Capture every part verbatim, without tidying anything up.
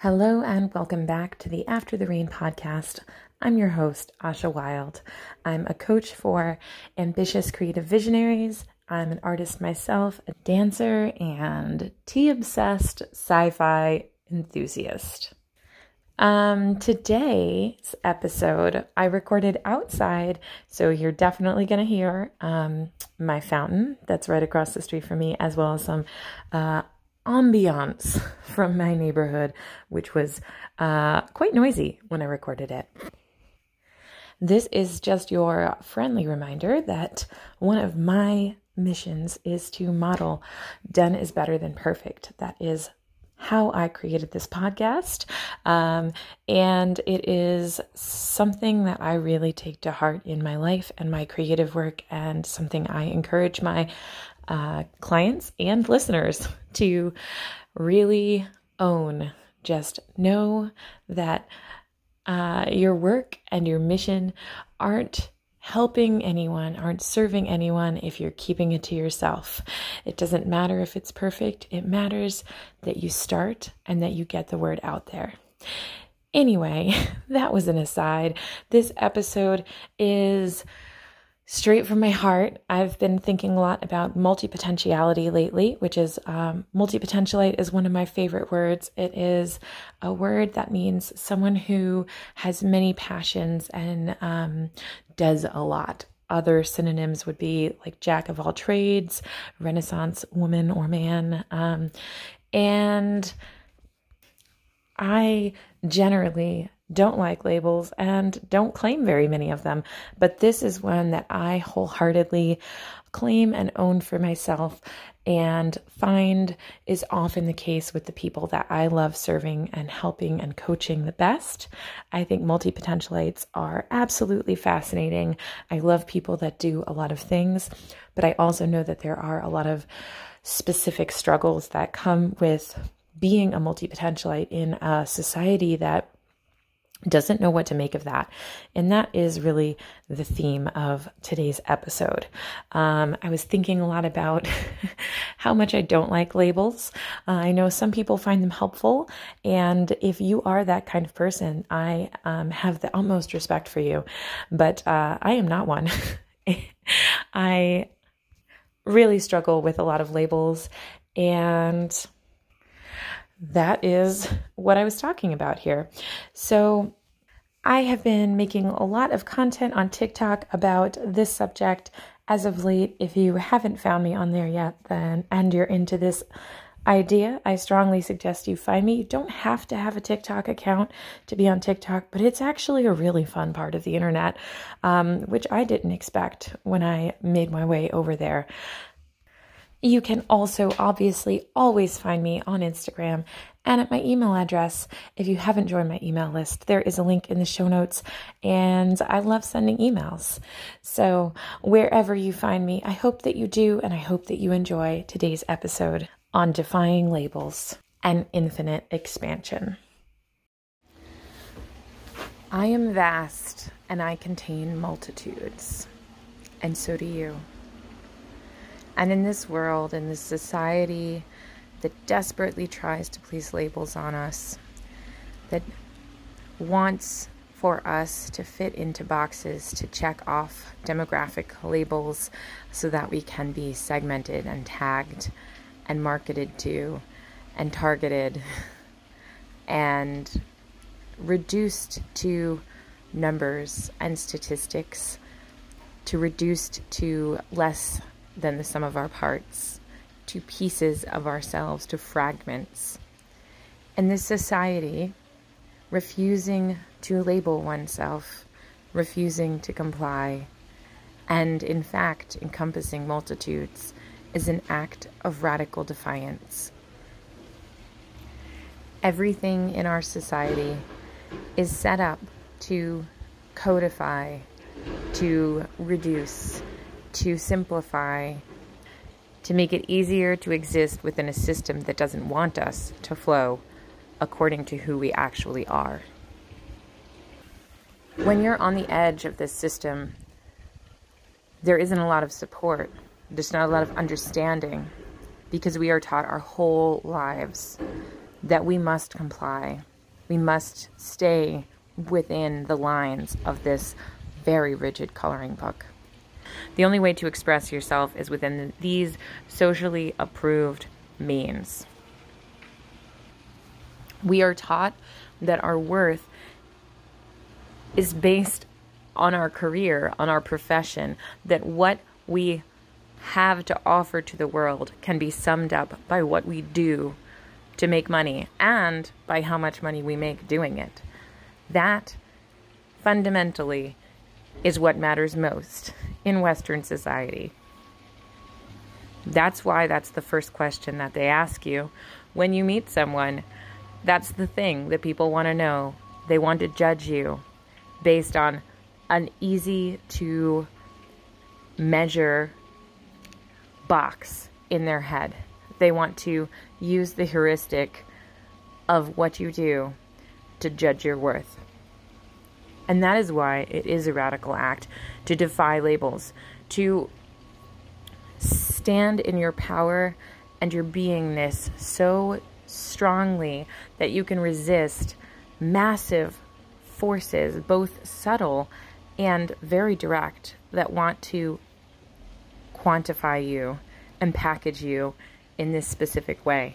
Hello and welcome back to the After the Rain podcast. I'm your host, Asha Wild. I'm a coach for ambitious creative visionaries. I'm an artist myself, a dancer, and tea-obsessed sci-fi enthusiast. Um, today's episode, I recorded outside, so you're definitely going to hear um, my fountain that's right across the street from me, as well as some uh, ambiance from my neighborhood, which was uh, quite noisy when I recorded it. This is just your friendly reminder that one of my missions is to model done is better than perfect. That is how I created this podcast. Um, and it is something that I really take to heart in my life and my creative work, and something I encourage my uh, clients and listeners to really own. Just know that uh, your work and your mission aren't helping anyone, aren't serving anyone if you're keeping it to yourself. It doesn't matter if it's perfect. It matters that you start and that you get the word out there. Anyway, that was an aside. This episode is straight from my heart. I've been thinking a lot about multi-potentiality lately, which is um, multi-potentialite is one of my favorite words. It is a word that means someone who has many passions and um, does a lot. Other synonyms would be like jack of all trades, Renaissance woman or man. Um, and I generally don't like labels and don't claim very many of them, but this is one that I wholeheartedly claim and own for myself, and find is often the case with the people that I love serving and helping and coaching the best. I think multi-potentialites are absolutely fascinating. I love people that do a lot of things, but I also know that there are a lot of specific struggles that come with being a multi-potentialite in a society that doesn't know what to make of that. And that is really the theme of today's episode. Um, I was thinking a lot about how much I don't like labels. Uh, I know some people find them helpful. And if you are that kind of person, I um, have the utmost respect for you. But uh, I am not one. I really struggle with a lot of labels, and that is what I was talking about here. So I have been making a lot of content on TikTok about this subject as of late. If you haven't found me on there yet, then and you're into this idea, I strongly suggest you find me. You don't have to have a TikTok account to be on TikTok, but it's actually a really fun part of the internet, um, which I didn't expect when I made my way over there. You can also obviously always find me on Instagram and at my email address. If you haven't joined my email list, there is a link in the show notes, and I love sending emails. So wherever you find me, I hope that you do, and I hope that you enjoy today's episode on defying labels and infinite expansion. I am vast, and I contain multitudes, and so do you. And in this world, in this society that desperately tries to place labels on us, that wants for us to fit into boxes, to check off demographic labels so that we can be segmented and tagged and marketed to and targeted and reduced to numbers and statistics, to reduced to less than the sum of our parts, to pieces of ourselves, to fragments. And this society, refusing to label oneself, refusing to comply, and in fact encompassing multitudes, is an act of radical defiance. Everything in our society is set up to codify, to reduce, to simplify, to make it easier to exist within a system that doesn't want us to flow according to who we actually are. When you're on the edge of this system, there isn't a lot of support. There's not a lot of understanding, because we are taught our whole lives that we must comply, We must stay within the lines of this very rigid coloring book. The only way to express yourself is within these socially approved means. We are taught that our worth is based on our career, on our profession, that what we have to offer to the world can be summed up by what we do to make money and by how much money we make doing it. That fundamentally is what matters most in Western society. That's why that's the first question that they ask you when you meet someone. That's the thing that people want to know. They want to judge you based on an easy to measure box in their head. They want to use the heuristic of what you do to judge your worth. And that is why it is a radical act to defy labels, to stand in your power and your beingness so strongly that you can resist massive forces, both subtle and very direct, that want to quantify you and package you in this specific way.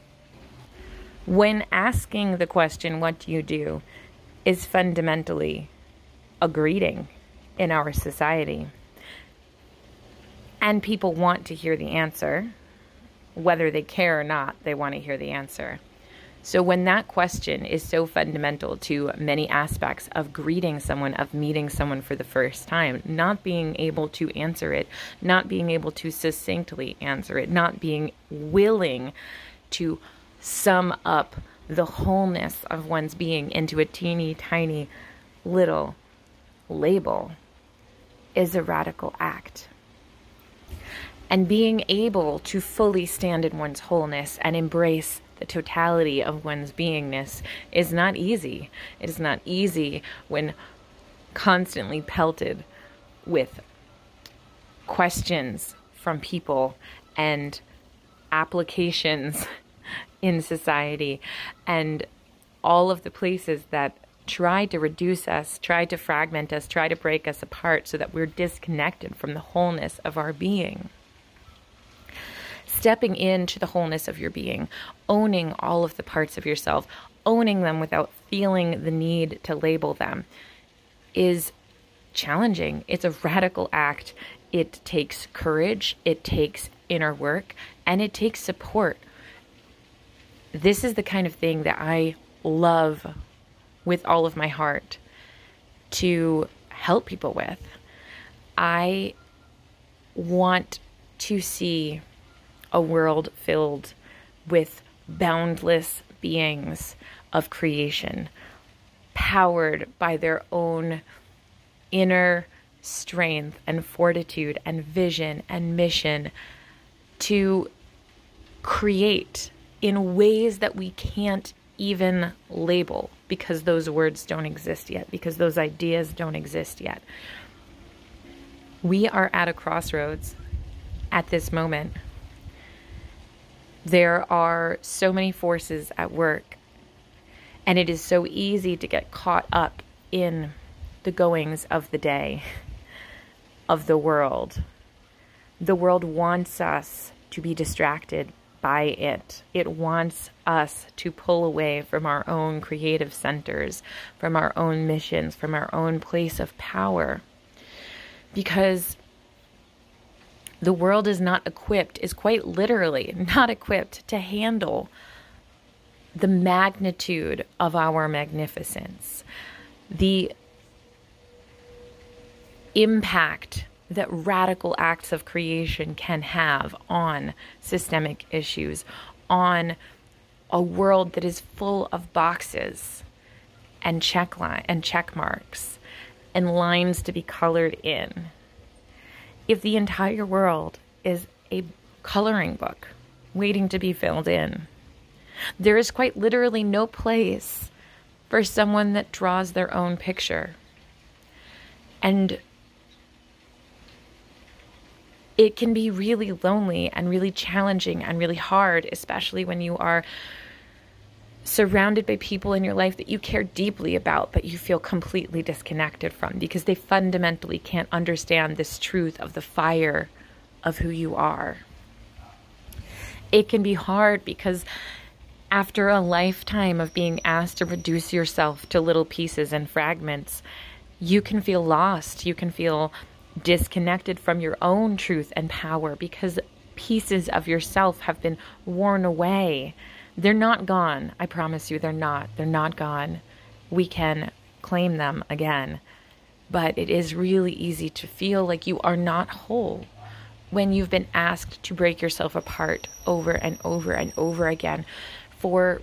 When asking the question, what do you do, is fundamentally a greeting in our society. And people want to hear the answer. Whether they care or not, they want to hear the answer. So when that question is so fundamental to many aspects of greeting someone, of meeting someone for the first time, not being able to answer it, not being able to succinctly answer it, not being willing to sum up the wholeness of one's being into a teeny tiny little label, is a radical act. And being able to fully stand in one's wholeness and embrace the totality of one's beingness is not easy. It is not easy when constantly pelted with questions from people and applications in society and all of the places that try to reduce us, try to fragment us, try to break us apart so that we're disconnected from the wholeness of our being. Stepping into the wholeness of your being, owning all of the parts of yourself, owning them without feeling the need to label them, is challenging. It's a radical act. It takes courage, it takes inner work, and it takes support. This is the kind of thing that I love with all of my heart to help people with. I want to see a world filled with boundless beings of creation, powered by their own inner strength and fortitude and vision and mission to create in ways that we can't even label because those words don't exist yet, because those ideas don't exist yet. We are at a crossroads at this moment. There are so many forces at work, and it is so easy to get caught up in the goings of the day, of the world. The world wants us to be distracted by it. It wants us to pull away from our own creative centers, from our own missions, from our own place of power. Because the world is not equipped, is quite literally not equipped to handle the magnitude of our magnificence, the impact that radical acts of creation can have on systemic issues, on a world that is full of boxes and check line and check marks and lines to be colored in. If the entire world is a coloring book waiting to be filled in, there is quite literally no place for someone that draws their own picture. And it can be really lonely and really challenging and really hard, especially when you are surrounded by people in your life that you care deeply about, but you feel completely disconnected from because they fundamentally can't understand this truth of the fire of who you are. It can be hard because after a lifetime of being asked to reduce yourself to little pieces and fragments, you can feel lost. You can feel disconnected from your own truth and power because pieces of yourself have been worn away. They're not gone. I promise you, they're not. They're not gone. We can claim them again. But it is really easy to feel like you are not whole when you've been asked to break yourself apart over and over and over again for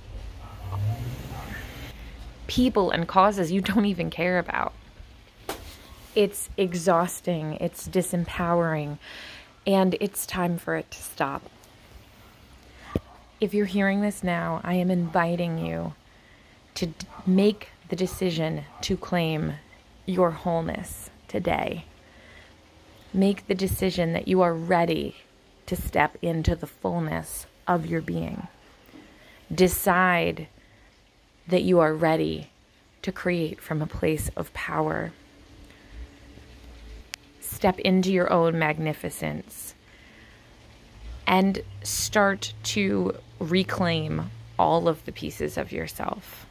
people and causes you don't even care about. It's exhausting, it's disempowering, and it's time for it to stop. If you're hearing this now, I am inviting you to d- make the decision to claim your wholeness today. Make the decision that you are ready to step into the fullness of your being. Decide that you are ready to create from a place of power. Step into your own magnificence and start to reclaim all of the pieces of yourself.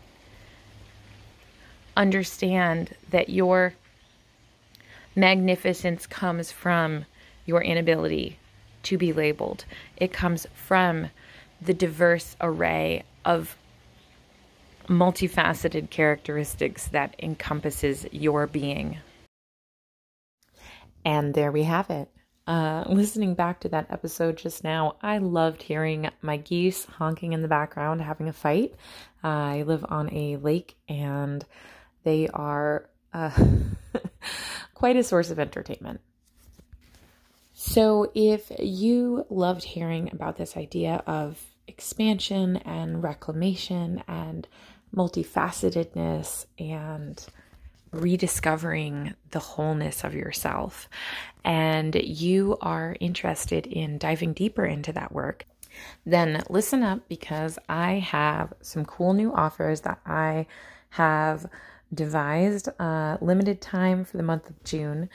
Understand that your magnificence comes from your inability to be labeled. It comes from the diverse array of multifaceted characteristics that encompasses your being. And there we have it. Uh, listening back to that episode just now, I loved hearing my geese honking in the background, having a fight. Uh, I live on a lake and they are uh, quite a source of entertainment. So if you loved hearing about this idea of expansion and reclamation and multifacetedness and rediscovering the wholeness of yourself, and you are interested in diving deeper into that work, then listen up, because I have some cool new offers that I have devised, uh, limited time for the month of June.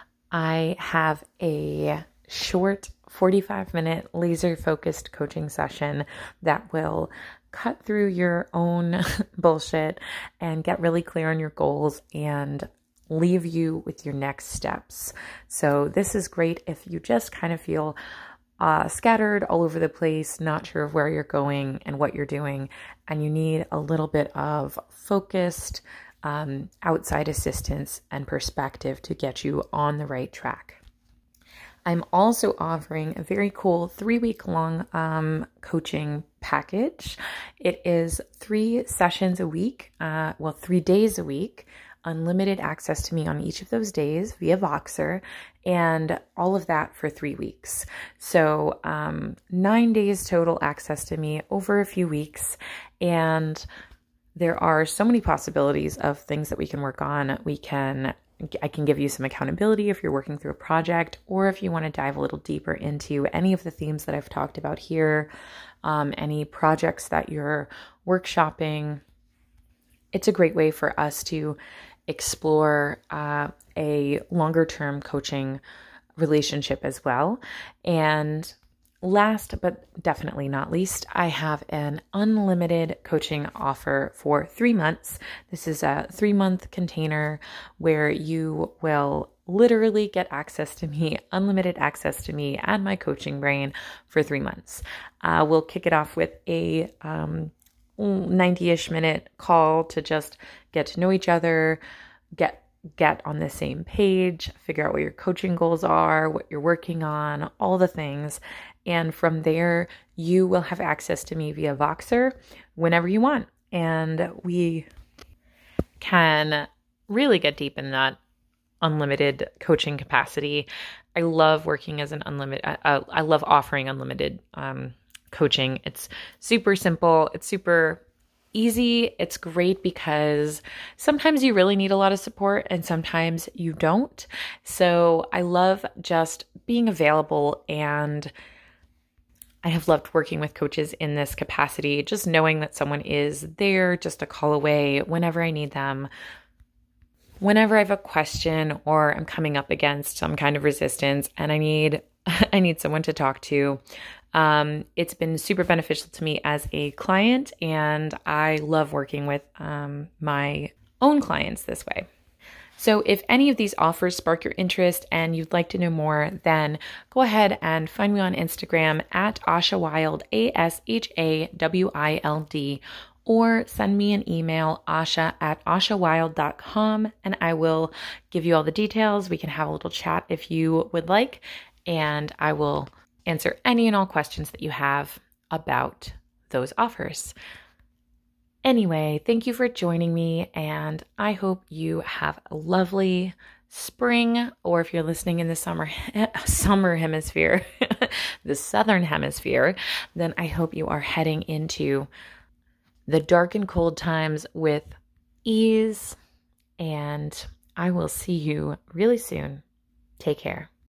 I have a short forty-five minute laser focused coaching session that will cut through your own bullshit and get really clear on your goals and leave you with your next steps. So this is great if you just kind of feel uh, scattered all over the place, not sure of where you're going and what you're doing, and you need a little bit of focused um, outside assistance and perspective to get you on the right track. I'm also offering a very cool three-week long um, coaching package. It is three sessions a week, uh, well, three days a week, unlimited access to me on each of those days via Voxer, and all of that for three weeks. So um, nine days total access to me over a few weeks, and there are so many possibilities of things that we can work on. We can I can give you some accountability if you're working through a project, or if you want to dive a little deeper into any of the themes that I've talked about here, um, any projects that you're workshopping. It's a great way for us to explore uh, a longer term coaching relationship as well. And last but definitely not least, I have an unlimited coaching offer for three months. This is a three month container where you will literally get access to me, unlimited access to me and my coaching brain for three months. Uh, we'll kick it off with a um, ninety-ish minute call to just get to know each other, get get on the same page, figure out what your coaching goals are, what you're working on, all the things. And from there, you will have access to me via Voxer whenever you want. And we can really get deep in that unlimited coaching capacity. I love working as an unlimited, uh, I love offering unlimited um, coaching. It's super simple. It's super easy. It's great because sometimes you really need a lot of support and sometimes you don't. So I love just being available and I have loved working with coaches in this capacity, just knowing that someone is there just a call away whenever I need them. Whenever I have a question or I'm coming up against some kind of resistance and I need I need someone to talk to. Um, it's been super beneficial to me as a client, and I love working with um, my own clients this way. So if any of these offers spark your interest and you'd like to know more, then go ahead and find me on Instagram at Asha Wild, A S H A W I L D, or send me an email, asha at ashawild dot com, and I will give you all the details. We can have a little chat if you would like, and I will answer any and all questions that you have about those offers. Anyway, thank you for joining me, and I hope you have a lovely spring, or if you're listening in the summer summer hemisphere, the southern hemisphere, then I hope you are heading into the dark and cold times with ease, and I will see you really soon. Take care.